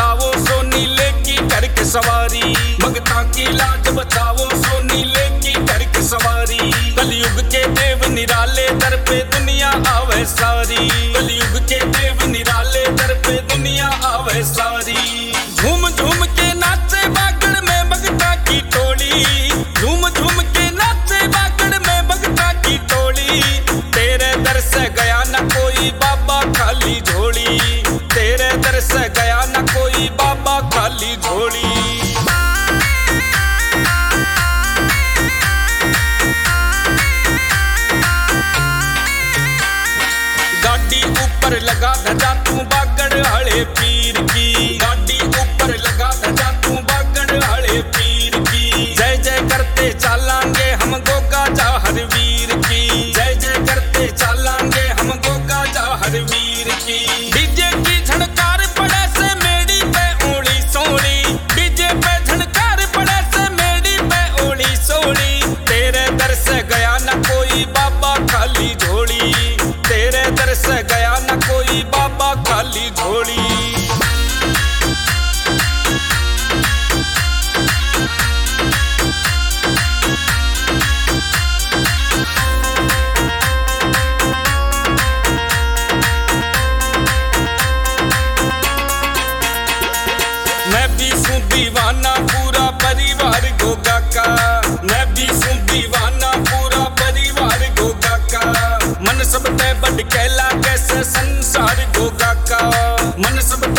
बचाओ सो नीले की करके सवारी, भगता की लाज बचाओ सो नीले की करके सवारी। कलयुग के देव निराले दर पे दुनिया आवे सारी, कलयुग के देव निराले दर पे दुनिया आवे सारी। झूम झूम के नाचे बागड़ में भगता की टोली, झूम झूम के नाचे बागड़ में भगता की टोली। तेरे दर से गया न कोई बाबा खाली झोली, तेरे दर से गया न कोई बाबा खाली झोली। गाड़ी ऊपर लगा धजा तू बागड़ हले पीर की, गाड़ी ऊपर लगा धजा तू बागड़ हले पीर की। जय जय करते चालांगे हम गोगा जा हर वीर की, जय जय करते चालांगे हम गोगा जा हर वीर की। डीजे की झनकार पड़े से मेड़ी पे ओली सोनी, डीजे पे झनकार पड़े से मेड़ी पे ओली सोनी। तेरे दर से गया न कोई बाबा खाली झोली, तेरे दर से गया न कोई बाबा खाली झोली। मैं भी सूं दीवाना पूरा परिवार गोगा का, मैं भी सूं दीवाना पूरा परिवार गोगा का। मन सब ते बड़ कहला कैसे संसार गोगा का, मन सब